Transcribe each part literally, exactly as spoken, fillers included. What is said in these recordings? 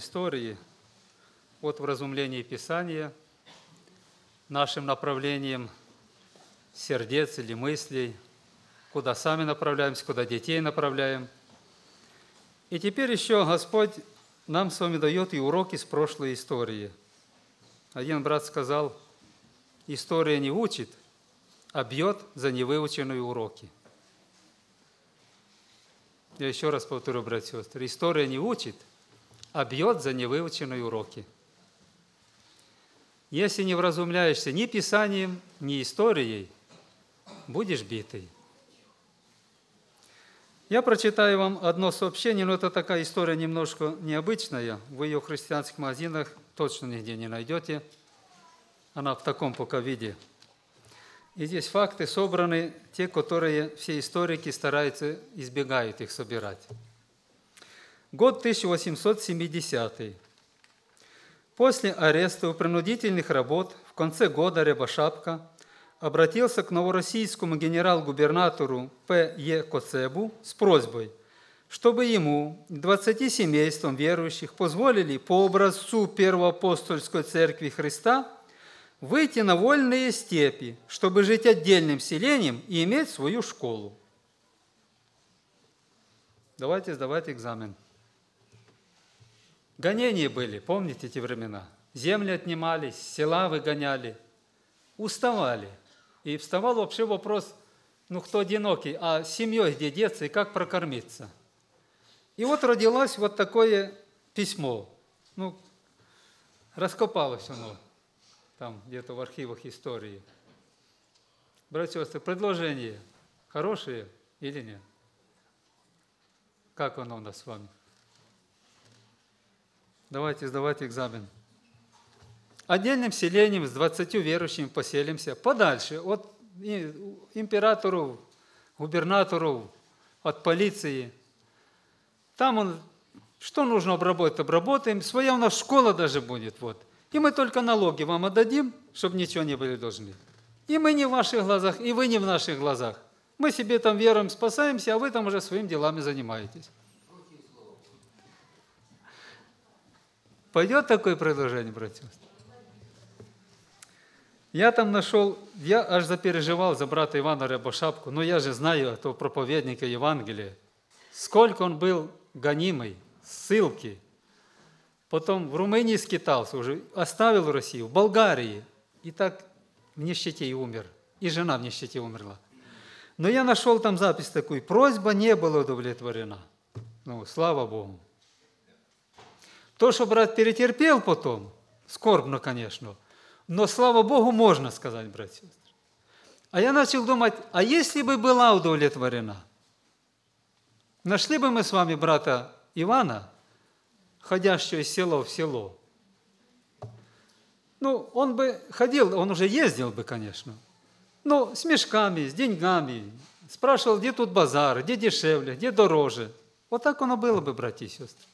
истории от вразумления Писания нашим направлением сердец или мыслей, куда сами направляемся, куда детей направляем. И теперь еще Господь нам с вами дает и уроки с прошлой истории. Один брат сказал, история не учит, а бьет за невыученные уроки. Я еще раз повторю, братья и сестры, история не учит, а бьет за невыученные уроки. Если не вразумляешься ни Писанием, ни историей, будешь битый. Я прочитаю вам одно сообщение, но это такая история немножко необычная. Вы ее в христианских магазинах точно нигде не найдете. Она в таком пока виде. И здесь факты собраны, те, которые все историки стараются, избегают их собирать. Год тысяча восемьсот семидесятый. После ареста и принудительных работ в конце года Рябошапка обратился к новороссийскому генерал-губернатору П Е Коцебу с просьбой, чтобы ему, двадцати семействам верующих, позволили по образцу Первоапостольской Церкви Христа выйти на вольные степи, чтобы жить отдельным селением и иметь свою школу. Давайте сдавать экзамен. Гонения были, помните эти времена? Земли отнимались, села выгоняли, уставали. И вставал вообще вопрос, ну кто одинокий, а с семьей где деться и как прокормиться? И вот родилось вот такое письмо. Ну, раскопалось оно там где-то в архивах истории. Братья и сестры, предложения хорошие или нет? Как оно у нас с вами? Давайте сдавать экзамен. Отдельным селением с двадцатью верующими поселимся подальше от императоров, губернаторов, от полиции. Там он, что нужно обработать, обработаем. Своя у нас школа даже будет. Вот. И мы только налоги вам отдадим, чтобы ничего не были должны. И мы не в ваших глазах, и вы не в наших глазах. Мы себе там веруем, спасаемся, а вы там уже своими делами занимаетесь. Пойдет такое предложение, братья? Я там нашел, я аж запереживал за брата Ивана Рябошапку, но я же знаю этого проповедника Евангелия. Сколько он был гонимый, ссылки. Потом в Румынии скитался уже, оставил Россию, в Болгарии. И так в нищете и умер. И жена в нищете умерла. Но я нашел там запись такую, просьба не была удовлетворена. Ну, слава Богу. То, что брат перетерпел потом, скорбно, конечно, но, слава Богу, можно сказать, братья и сестры. А я начал думать, а если бы была удовлетворена, нашли бы мы с вами брата Ивана, ходящего из села в село? Ну, он бы ходил, он уже ездил бы, конечно, но с мешками, с деньгами, спрашивал, где тут базар, где дешевле, где дороже. Вот так оно было бы, братья и сестры.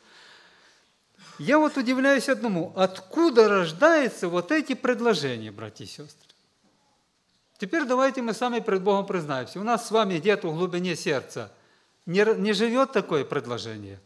Я вот удивляюсь одному, откуда рождаются вот эти предложения, братья и сестры. Теперь давайте мы сами пред Богом признаемся. У нас с вами где-то в глубине сердца не, не живет такое предложение.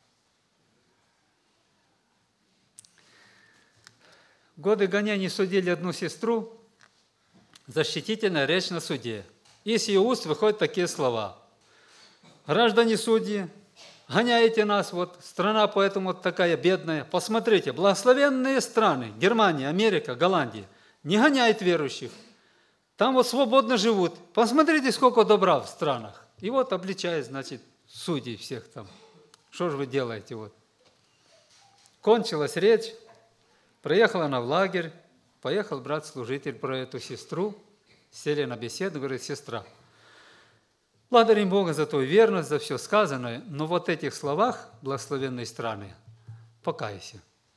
В годы гонений судили одну сестру, защитительная речь на суде. И с ее уст выходят такие слова. Граждане судьи, гоняете нас, вот страна поэтому вот такая бедная. Посмотрите, благословенные страны, Германия, Америка, Голландия, не гоняют верующих. Там вот свободно живут. Посмотрите, сколько добра в странах. И вот обличает, значит, судей всех там. Что же вы делаете? Вот. Кончилась речь, приехала она в лагерь, поехал брат-служитель про эту сестру, сели на беседу, говорит, сестра, благодарим Бога за твою верность, за все сказанное, но вот в этих словах благословенной страны покайся.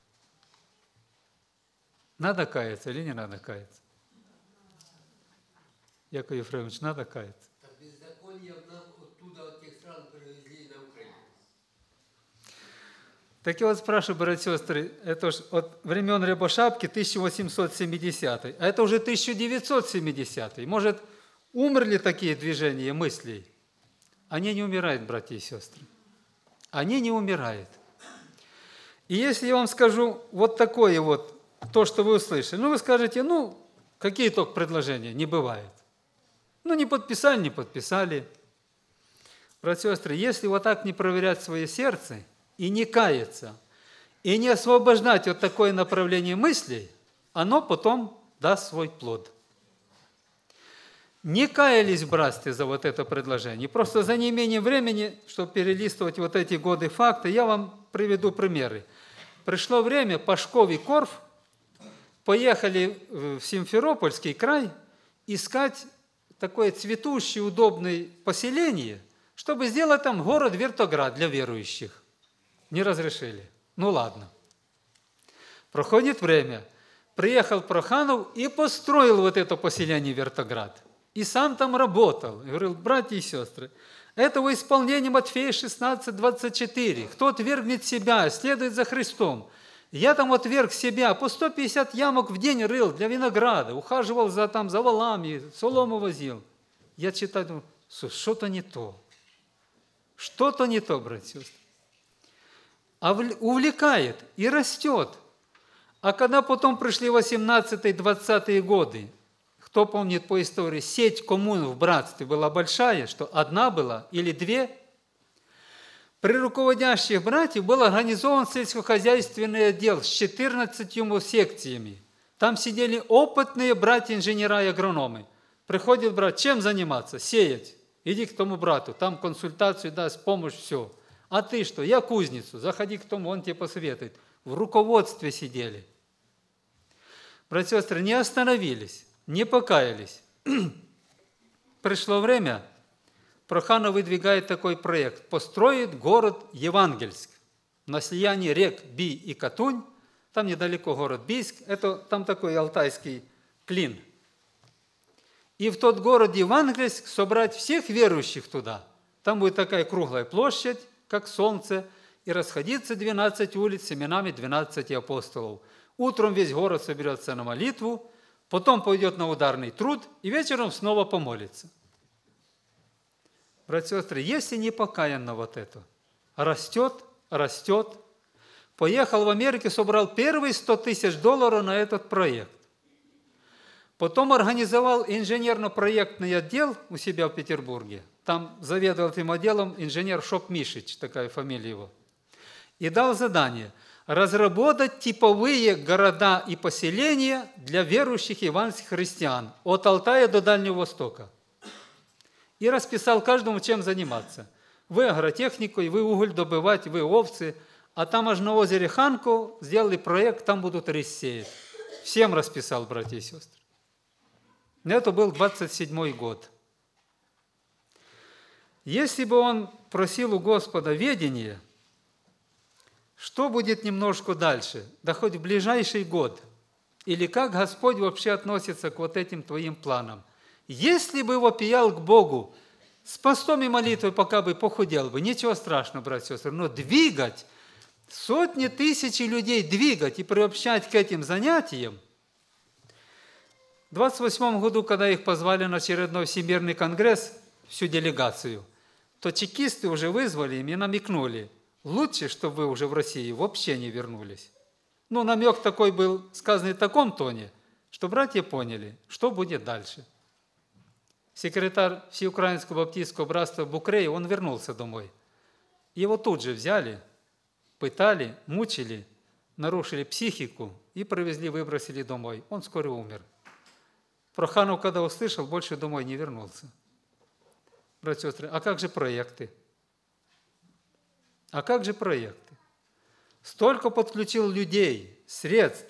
Надо каяться или не надо каяться? Яков Ефремович, надо каяться. Так беззаконие нам оттуда, от тех стран, привезли на Украину. Так я вот спрашиваю, братья и сестры, это ж от времен Рябошапки тысяча восемьсот семидесятый, а это уже тысяча девятьсот семидесятый. Может, умерли такие движения мыслей? Они не умирают, братья и сестры. Они не умирают. И если я вам скажу вот такое вот, то, что вы услышали, ну, вы скажете, ну, какие только предложения? Не бывает. Ну, не подписали, не подписали. Братья и сестры, если вот так не проверять свое сердце и не каяться, и не освобождать от такое направление мыслей, оно потом даст свой плод. Не каялись в братстве за вот это предложение. Просто за неимением времени, чтобы перелистывать вот эти годы факты, я вам приведу примеры. Пришло время, Пашков и Корф поехали в Симферопольский край искать такое цветущее, удобное поселение, чтобы сделать там город Вертоград для верующих. Не разрешили. Ну ладно. Проходит время. Приехал Проханов и построил вот это поселение Вертоград. И сам там работал. И говорил, братья и сестры, это во исполнении Матфея шестнадцать, двадцать четыре. Кто отвергнет себя, следует за Христом. Я там отверг себя, по сто пятьдесят ямок в день рыл для винограда, ухаживал за, там, за валами, солому возил. Я читаю, думаю, что-то не то. Что-то не то, братья и сестры. А увлекает и растет. А когда потом пришли восемнадцатые-двадцатые годы, кто помнит по истории, сеть коммун в братстве была большая, что одна была или две. При руководящих братьев был организован сельскохозяйственный отдел с четырнадцатью секциями. Там сидели опытные братья-инженера и агрономы. Приходит брат, чем заниматься? Сеять. Иди к тому брату, там консультацию даст, помощь, все. А ты что? Я кузницу. Заходи к тому, он тебе посоветует. В руководстве сидели. Братья и сестры, не остановились. Не покаялись. Пришло время, Проханов выдвигает такой проект. Построит город Евангельск на слиянии рек Би и Катунь. Там недалеко город Бийск. Это там такой алтайский клин. И в тот город Евангельск собрать всех верующих туда. Там будет такая круглая площадь, как солнце, и расходиться двенадцать улиц с именами двенадцати апостолов. Утром весь город соберется на молитву, потом пойдет на ударный труд и вечером снова помолится. Братья и сестры, если не покаянно вот это, растет, растет. Поехал в Америку, собрал первые сто тысяч долларов на этот проект. Потом организовал инженерно-проектный отдел у себя в Петербурге. Там заведовал этим отделом инженер Шоп Мишич, такая фамилия его. И дал задание разработать типовые города и поселения для верующих евангельских христиан от Алтая до Дальнего Востока. И расписал каждому, чем заниматься. Вы агротехникой, вы уголь добывать, вы овцы. А там аж на озере Ханку сделали проект, там будут рис сеять. Всем расписал, братья и сестры. Это был двадцать седьмой год. Если бы он просил у Господа ведения, что будет немножко дальше, да хоть в ближайший год, или как Господь вообще относится к вот этим твоим планам. Если бы вопиял к Богу с постом и молитвой, пока бы похудел бы, ничего страшного, братья и сестры, но двигать, сотни тысяч людей двигать и приобщать к этим занятиям. В двадцать восьмом году, когда их позвали на очередной Всемирный конгресс, всю делегацию, то чекисты уже вызвали им и намекнули, лучше, чтобы вы уже в России вообще не вернулись. Ну, намек такой был сказанный в таком тоне, что братья поняли, что будет дальше. Секретарь Всеукраинского баптистского братства Букрей, он вернулся домой. Его тут же взяли, пытали, мучили, нарушили психику и провезли, выбросили домой. Он вскоре умер. Проханов, когда услышал, больше домой не вернулся. Братья и сестры, а как же проекты? А как же проекты? Столько подключил людей, средств.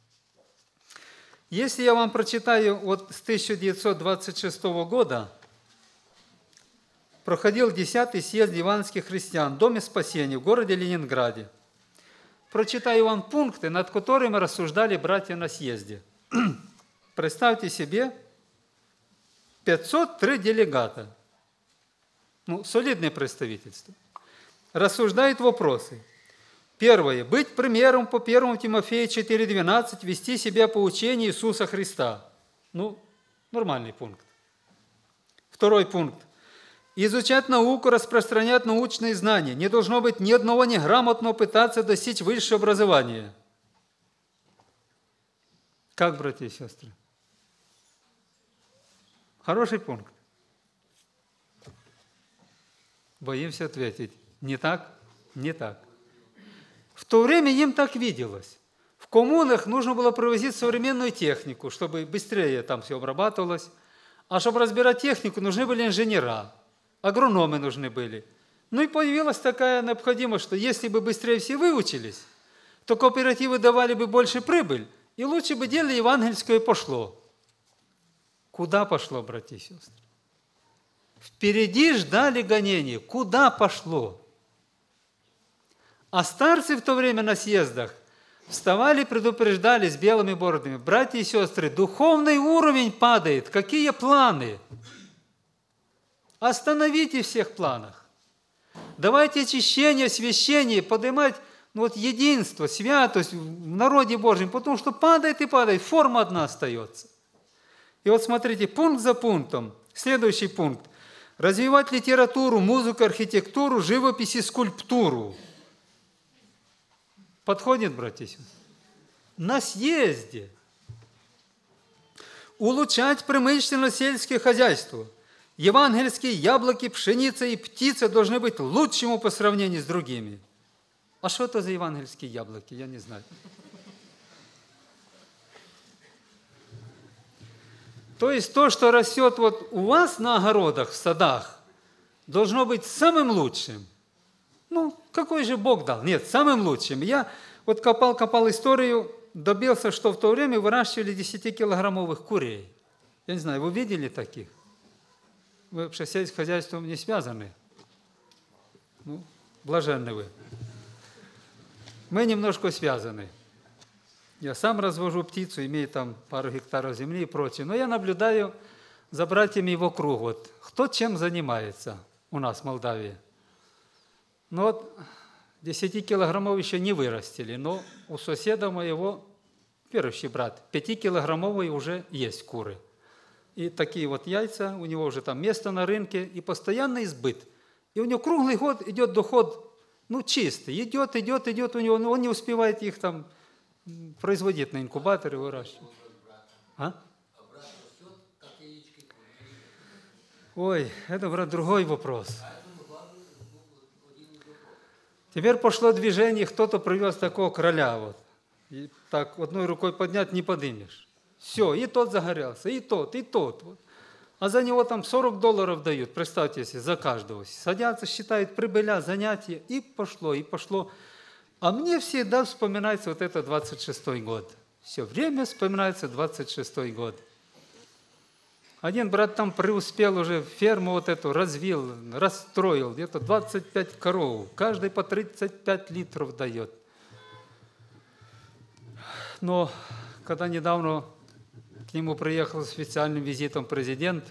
Если я вам прочитаю, вот с тысяча девятьсот двадцать шестого года проходил десятый съезд евангельских христиан в Доме Спасения в городе Ленинграде. Прочитаю вам пункты, над которыми рассуждали братья на съезде. Представьте себе, пятьсот три делегата. Ну, солидное представительство. Рассуждают вопросы. Первое. Быть примером по первому Тимофею четыре двенадцать, вести себя по учению Иисуса Христа. Ну, нормальный пункт. Второй пункт. изучать науку, распространять научные знания. Не должно быть ни одного неграмотного пытаться достичь высшего образования. Как, братья и сестры? Хороший пункт. Боимся ответить. Не так? Не так. В то время им так виделось. В коммунах нужно было провозить современную технику, чтобы быстрее там все обрабатывалось. А чтобы разбирать технику, нужны были инженера, агрономы нужны были. Ну и появилась такая необходимость, что если бы быстрее все выучились, то кооперативы давали бы больше прибыль, и лучше бы дело евангельское пошло. Куда пошло, братья и сестры? Впереди ждали гонения. Куда пошло? А старцы в то время на съездах вставали, предупреждали с белыми бородами: братья и сестры, духовный уровень падает. Какие планы? Остановите всех планах. Давайте очищение, освящение, поднимать ну, вот, единство, святость в народе Божьем, потому что падает и падает, форма одна остается. И вот смотрите, пункт за пунктом. Следующий пункт. Развивать литературу, музыку, архитектуру, живопись и скульптуру. Подходит, братья и сестры? На съезде. Улучшать промышленно-сельское хозяйство. Евангельские яблоки, пшеница и птица должны быть лучшими по сравнению с другими. А что это за евангельские яблоки? Я не знаю. То есть то, что растет вот у вас на огородах, в садах, должно быть самым лучшим. Ну, какой же Бог дал? Нет, самым лучшим. Я вот копал-копал историю, добился, что в то время выращивали десятикилограммовых курей. Я не знаю, вы видели таких? Вы вообще с сельским хозяйством не связаны. Ну, блаженны вы. Мы немножко связаны. Я сам развожу птицу, имею там пару гектаров земли и прочее. Но я наблюдаю за братьями его круг. Вот, кто чем занимается у нас в Молдавии. Ну вот, десяти килограммов еще не вырастили, но у соседа моего, верующий брат, пятикилограммовые уже есть куры. И такие вот яйца, у него уже там место на рынке, и постоянный избыт. И у него круглый год идет доход, ну, чистый. Идет, идет, идет у него, но он не успевает их там производить на инкубаторе, выращивать. А? Ой, это, брат, другой вопрос. Теперь пошло движение, кто-то привез такого короля. Вот. И так одной рукой поднять не подымешь. Все, и тот загорелся, и тот, и тот. Вот. А за него там сорок долларов дают, представьте себе, за каждого. Садятся, считают прибыля, занятия, и пошло, и пошло. А мне всегда вспоминается вот это двадцать шестой год. Все время вспоминается двадцать шестой год. Один брат там преуспел уже, ферму вот эту развил, расстроил, где-то двадцать пять коров, каждый по тридцать пять литров дает. Но когда недавно к нему приехал с официальным визитом президент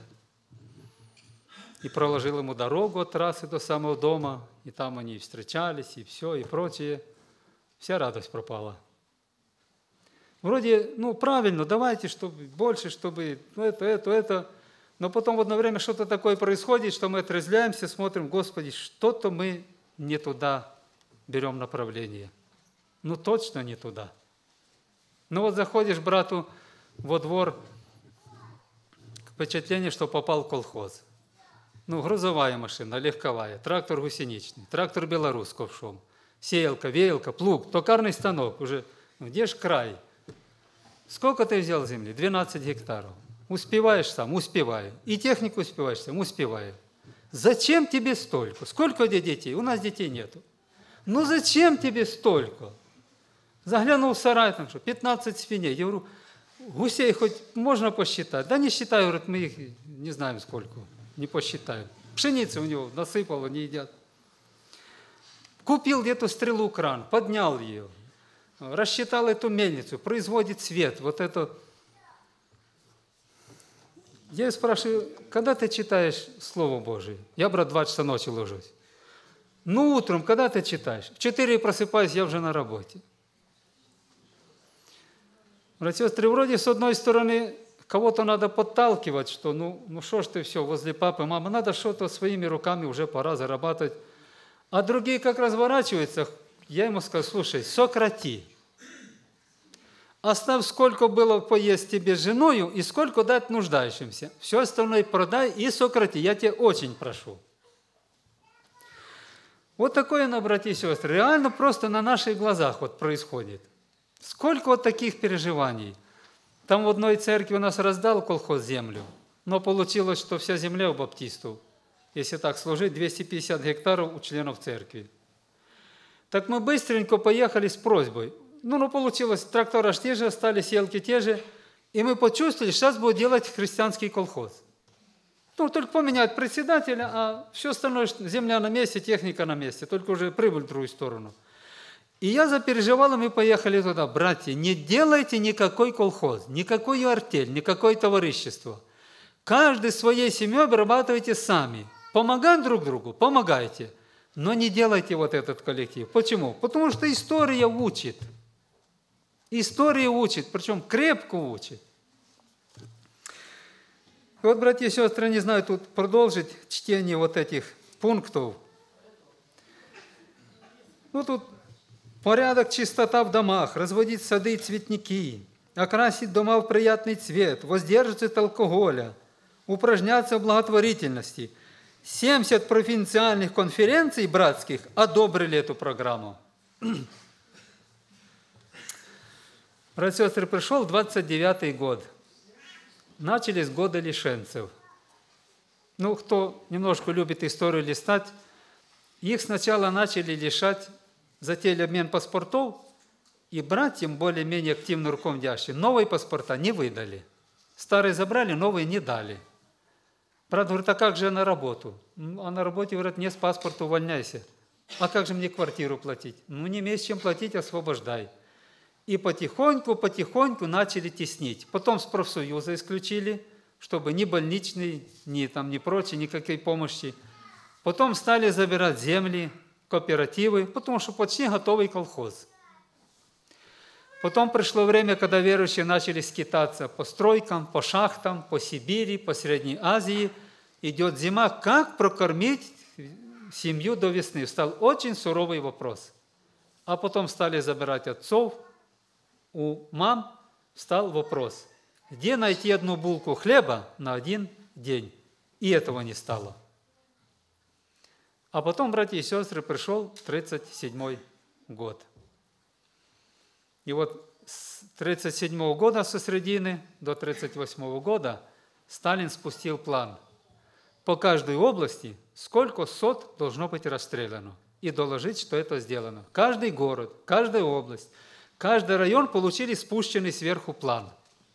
и проложил ему дорогу от трассы до самого дома, и там они встречались, и все, и прочее, вся радость пропала. Вроде, ну, правильно, давайте, чтобы больше, чтобы ну, это, это, это. Но потом в одно время что-то такое происходит, что мы отрезвляемся, смотрим, Господи, что-то мы не туда берем направление. Ну, точно не туда. Ну, вот заходишь брату во двор, впечатление, что попал в колхоз. Ну, грузовая машина, легковая, трактор гусеничный, трактор белорус ковшом, сеялка, веялка, плуг, токарный станок. Уже, ну, где ж край? Сколько ты взял земли? двенадцать гектаров. Успеваешь сам? Успеваю. И технику успеваешь сам? Успеваю. Зачем тебе столько? Сколько у тебя детей? У нас детей нету. Ну зачем тебе столько? Заглянул в сарай, там что, пятнадцать свиней. Я говорю, гусей хоть можно посчитать? Да не считаю, говорят, мы их не знаем сколько, не посчитаем. Пшеницы у него насыпало, не едят. Купил где-то стрелу-кран, поднял ее. Рассчитал эту мельницу, производит свет. Вот это. Я спрашиваю, когда ты читаешь Слово Божие? Я, брат, два часа ночи ложусь. Ну, утром, когда ты читаешь? В четыре просыпаюсь, я уже на работе. Братья и сестры, вроде с одной стороны кого-то надо подталкивать, что ну, ну что ж ты все, возле папы, мамы, надо что-то своими руками, уже пора зарабатывать. А другие как разворачиваются, я ему сказал, слушай, сократи. Оставь, сколько было поесть тебе с женою и сколько дать нуждающимся. Все остальное продай и сократи, я тебя очень прошу. Вот такое, на братья и сестры, реально просто на наших глазах вот происходит. Сколько вот таких переживаний. Там в одной церкви у нас раздал колхоз землю, но получилось, что вся земля у баптистов, если так сложить, двести пятьдесят гектаров у членов церкви. Так мы быстренько поехали с просьбой. Ну, ну, получилось, трактора те же, остались елки те же, и мы почувствовали, что сейчас будут делать христианский колхоз. Ну, только поменять председателя, а все остальное, земля на месте, техника на месте, только уже прибыль в другую сторону. И я запереживал, и мы поехали туда. Братья, не делайте никакой колхоз, никакой артель, никакое товарищество. Каждый своей семьей обрабатывайте сами. Помогать друг другу, помогайте, но не делайте вот этот коллектив. Почему? Потому что история учит. История учит, причем крепко учит. И вот, братья и сестры, не знаю, тут продолжить чтение вот этих пунктов. Ну, тут порядок, чистота в домах, разводить сады и цветники, окрасить дома в приятный цвет, воздерживаться от алкоголя, упражняться в благотворительности. семьдесят провинциальных конференций братских одобрили эту программу. Братья и сестры, пришел двадцать девятый год. Начались годы лишенцев. Ну, кто немножко любит историю листать, их сначала начали лишать, затеяли обмен паспортов, и братьям, более-менее активно руководящим, новые паспорта не выдали. Старые забрали, новые не дали. Брат говорит, а как же на работу? А на работе, говорят, не с паспорта увольняйся. А как же мне квартиру платить? Ну, не имеешь чем платить, освобождай. И потихоньку, потихоньку начали теснить. Потом с профсоюза исключили, чтобы ни больничный, ни, там, ни прочее, никакой помощи. Потом стали забирать земли, кооперативы, потому что почти готовый колхоз. Потом пришло время, когда верующие начали скитаться по стройкам, по шахтам, по Сибири, по Средней Азии. Идет зима, как прокормить семью до весны? Стал очень суровый вопрос. А потом стали забирать отцов. У мам стал вопрос, где найти одну булку хлеба на один день? И этого не стало. А потом, братья и сестры, пришел тридцать седьмой год. И вот с тридцать седьмого года, со средины до тридцать восьмого года, Сталин спустил план. По каждой области сколько сот должно быть расстреляно. И доложить, что это сделано. Каждый город, каждая область, каждый район получили спущенный сверху план.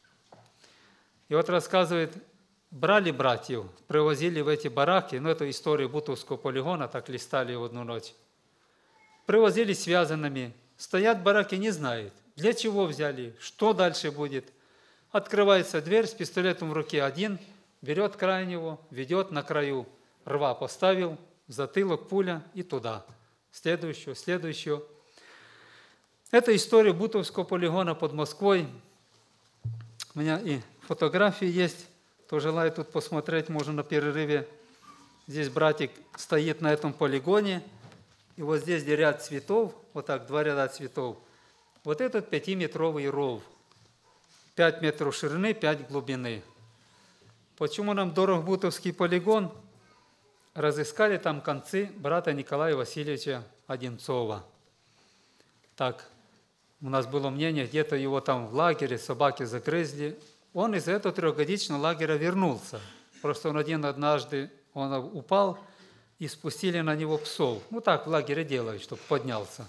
И вот рассказывает, брали братьев, привозили в эти бараки, ну это история Бутовского полигона, так листали в одну ночь. Привозили связанными, стоят в бараке, не знают, для чего взяли, что дальше будет. Открывается дверь, с пистолетом в руке один, берет крайнего, ведет на краю рва, поставил, затылок, пуля и туда. Следующую, следующую. Это история Бутовского полигона под Москвой. У меня и фотографии есть. Кто желает тут посмотреть, можно на перерыве. Здесь братик стоит на этом полигоне. И вот здесь, где ряд цветов, вот так, два ряда цветов. Вот этот пятиметровый ров. Пять метров ширины, пять глубины. Почему нам дорог Бутовский полигон? Разыскали там концы брата Николая Васильевича Одинцова. Так, у нас было мнение, где-то его там в лагере собаки загрызли. Он из этого трехгодичного лагеря вернулся. Просто он один однажды он упал, и спустили на него псов. Ну так в лагере делают, чтобы поднялся.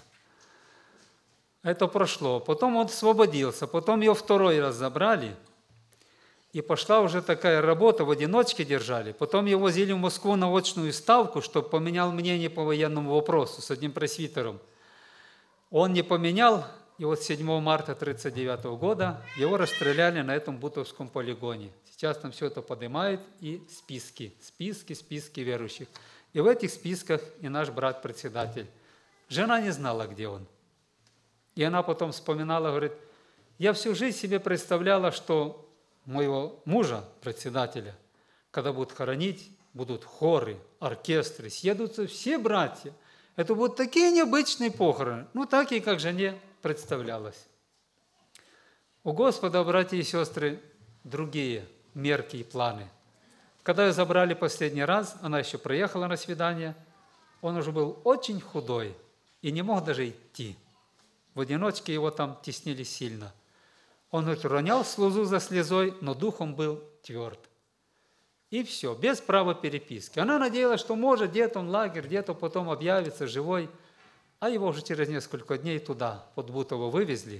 Это прошло. Потом он освободился. Потом его второй раз забрали. И пошла уже такая работа, в одиночке держали. Потом его возили в Москву на очную ставку, чтобы поменял мнение по военному вопросу с одним пресвитером. Он не поменял, и вот седьмого марта тысяча девятьсот тридцать девятого года его расстреляли на этом Бутовском полигоне. Сейчас там все это поднимают, и списки, списки, списки верующих. И в этих списках и наш брат-председатель. Жена не знала, где он. И она потом вспоминала, говорит, я всю жизнь себе представляла, что моего мужа, председателя, когда будут хоронить, будут хоры, оркестры, съедутся все братья. Это будут такие необычные похороны, ну, такие, как жене представлялось. У Господа, братья и сестры, другие мерки и планы. Когда ее забрали последний раз, она еще приехала на свидание, он уже был очень худой и не мог даже идти. В одиночке его там теснили сильно. Он, говорит, ронял слезу за слезой, но духом был тверд. И все, без права переписки. Она надеялась, что может, где-то он лагерь, где-то потом объявится живой, а его уже через несколько дней туда, под Бутово, вывезли.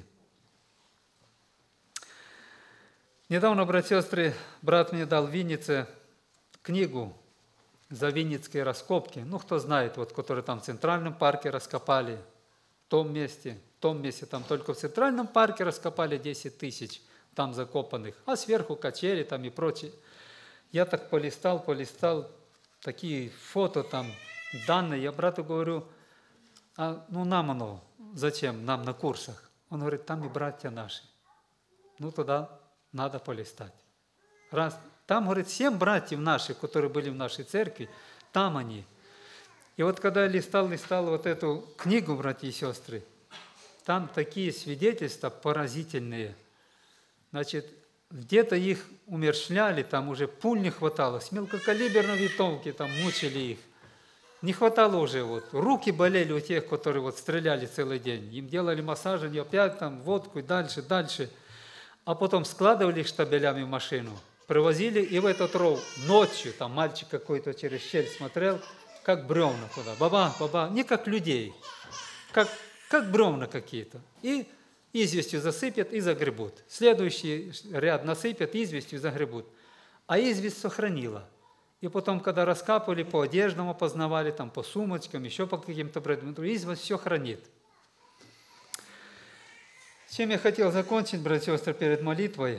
Недавно, братья и сестры, брат мне дал в Виннице книгу «За винницкие раскопки». Ну, кто знает, вот, которые там в Центральном парке раскопали, в том месте, в том месте, там только в Центральном парке раскопали десять тысяч там закопанных, а сверху качели там и прочее. Я так полистал, полистал, такие фото там, данные. Я брату говорю, а ну нам оно, зачем, нам на курсах? Он говорит, там и братья наши. Ну туда надо полистать. Раз, там, говорит, семь братьев наших, которые были в нашей церкви, там они. И вот когда я листал, листал вот эту книгу, братья и сестры, там такие свидетельства поразительные. Значит, где-то их умерщвляли, там уже пуль не хватало, с мелкокалиберной винтовки там мучили их. Не хватало уже, вот, руки болели у тех, которые вот стреляли целый день. Им делали массаж, они опять там водку и дальше, дальше. А потом складывали их штабелями в машину, привозили, и в этот ров ночью, там мальчик какой-то через щель смотрел, как бревна туда, баба, баба, не как людей, как, как бревна какие-то. И известью засыпят и загребут. Следующий ряд насыпят, известью загребут. А известь сохранила. И потом, когда раскапывали, по одеждам опознавали, там, по сумочкам, еще по каким-то предметам, известь все хранит. Чем я хотел закончить, братья и сестры, перед молитвой?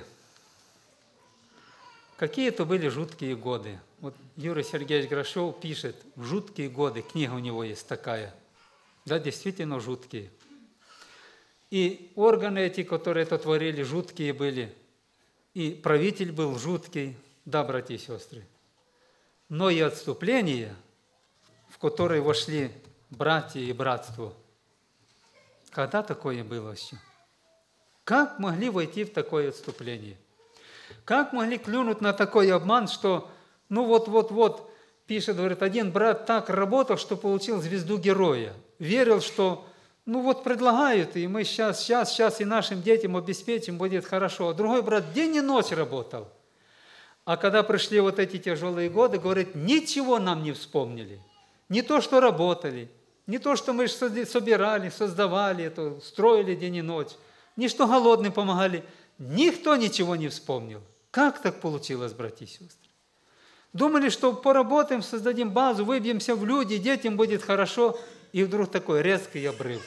Какие это были жуткие годы. Вот Юрий Сергеевич Грошев пишет, жуткие годы, книга у него есть такая. Да, действительно жуткие. И органы эти, которые это творили, жуткие были. И правитель был жуткий, да, братья и сестры. Но и отступление, в которое вошли братья и братство. Когда такое было еще? Как могли войти в такое отступление? Как могли клюнуть на такой обман, что, ну вот-вот-вот, пишет, говорит, один брат так работал, что получил звезду героя. Верил, что, ну вот предлагают, и мы сейчас, сейчас, сейчас и нашим детям обеспечим, будет хорошо. А другой брат день и ночь работал. А когда пришли вот эти тяжелые годы, говорит, ничего нам не вспомнили. Не то, что работали, не то, что мы собирали, создавали, это, строили день и ночь, не что голодным помогали. Никто ничего не вспомнил. Как так получилось, братья и сестры? Думали, что поработаем, создадим базу, выбьемся в люди, детям будет хорошо, и вдруг такой резкий обрыв.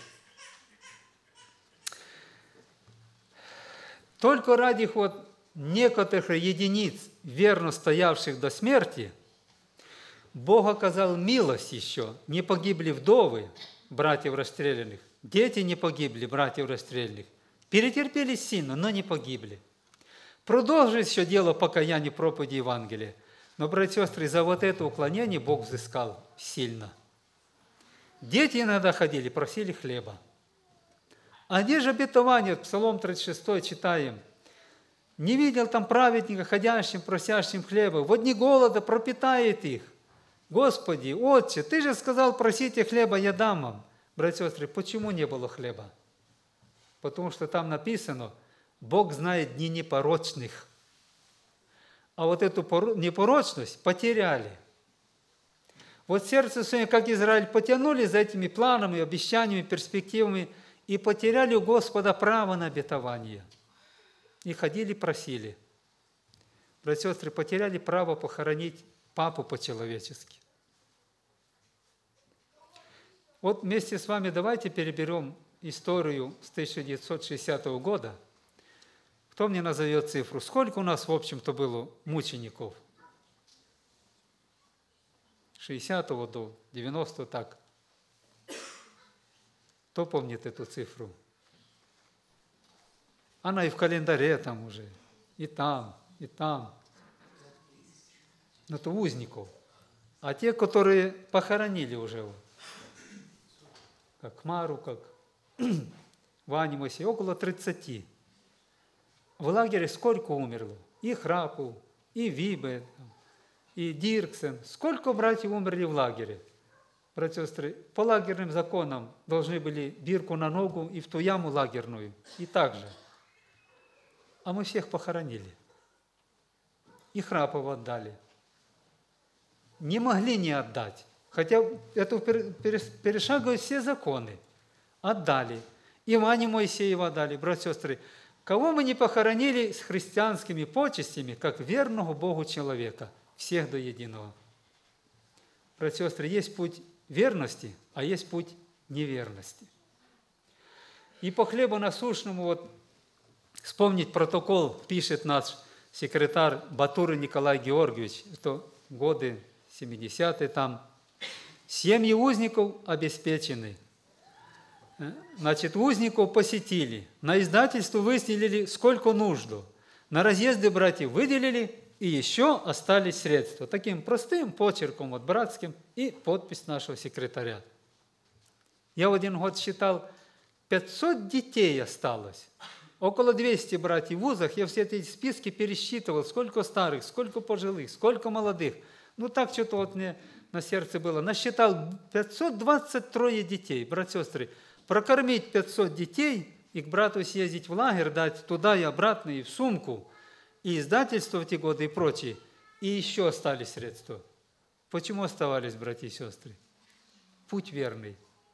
Только ради вот некоторых единиц, верно стоявших до смерти, Бог оказал милость еще. Не погибли вдовы братьев расстрелянных, дети не погибли братьев расстрелянных, перетерпели сильно, но не погибли. Продолжилось еще дело покаяния, проповеди Евангелия. Но, братья и сестры, за вот это уклонение Бог взыскал сильно. Дети иногда ходили, просили хлеба. А где же обетование? Псалом тридцать шесть читаем. Не видел там праведника, ходящим, просящим хлеба. В дни голода пропитает их. Господи, Отче, Ты же сказал, просите хлеба, я дам вам. Братья и сестры, почему не было хлеба? Потому что там написано, Бог знает дни непорочных. А вот эту непорочность потеряли. Вот сердце свое, как Израиль, потянули за этими планами, обещаниями, перспективами и потеряли у Господа право на обетование. И ходили, просили. Братья и сестры, потеряли право похоронить папу по-человечески. Вот вместе с вами давайте переберем историю с тысяча девятьсот шестидесятого года. Кто мне назовет цифру? Сколько у нас, в общем-то, было мучеников? шестидесятого до девяностого, так. Кто помнит эту цифру? Она и в календаре там уже, и там. и там. Но это узников. А те, которые похоронили уже его, как Мару, как Ваню Моисея, около тридцати. В лагере сколько умерло? И Храпов, и Вибе, и Дирксен. Сколько братьев умерли в лагере? Братья и сестры, по лагерным законам должны были бирку на ногу и в ту яму лагерную. И так же. А мы всех похоронили. И Храпова отдали. Не могли не отдать. Хотя это перешагивают все законы. Отдали. И Ваню Моисеева отдали. Братья и сестры, кого мы не похоронили с христианскими почестями, как верного Богу человека, всех до единого. Братья и сестры, есть путь верности, а есть путь неверности. И по хлебу насущному, вот вспомнить протокол, пишет наш секретарь Батура Николай Георгиевич, это годы семидесятые там, семьи узников обеспечены. Значит, узников посетили, на издательство выделили сколько нужду, на разъезды братьев выделили, и еще остались средства. Таким простым почерком, вот братским, и подпись нашего секретаря. Я в один год считал, пятьсот детей осталось. Около двухсот братьев в вузах. Я все эти списки пересчитывал, сколько старых, сколько пожилых, сколько молодых. Ну так что-то вот мне на сердце было. Насчитал пятьсот двадцать три детей, братья и сестры. Прокормить пятьсот детей и к брату съездить в лагерь, дать туда и обратно, и в сумку, и издательство в те годы, и прочее. И еще остались средства. Почему оставались, братья и сестры? Путь верный.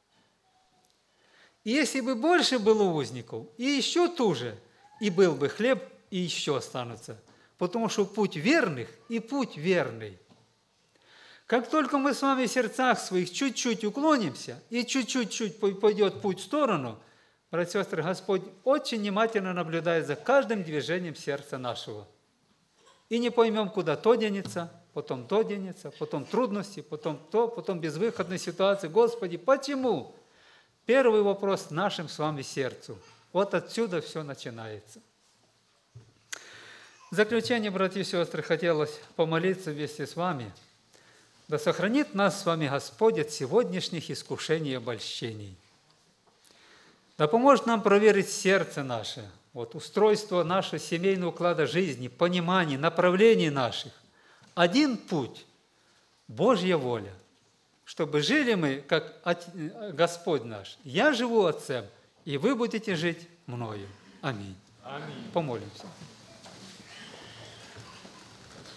И если бы больше было узников, и еще туже, и был бы хлеб, и еще останутся. Потому что путь верных и путь верный. Как только мы с вами в сердцах своих чуть-чуть уклонимся, и чуть-чуть пойдет путь в сторону, братья и сестры, Господь очень внимательно наблюдает за каждым движением сердца нашего. И не поймем, куда то денется, потом то денется, потом трудности, потом то, потом безвыходная ситуация. Господи, почему? Первый вопрос нашим с вами сердцу. Вот отсюда все начинается. В заключение, братья и сестры, хотелось помолиться вместе с вами. Да сохранит нас с вами Господь от сегодняшних искушений и обольщений. Да поможет нам проверить сердце наше, вот, устройство нашего семейного уклада жизни, понимание, направлений наших. Один путь – Божья воля, чтобы жили мы, как Господь наш. Я живу Отцем, и вы будете жить мною. Аминь. Аминь. Помолимся.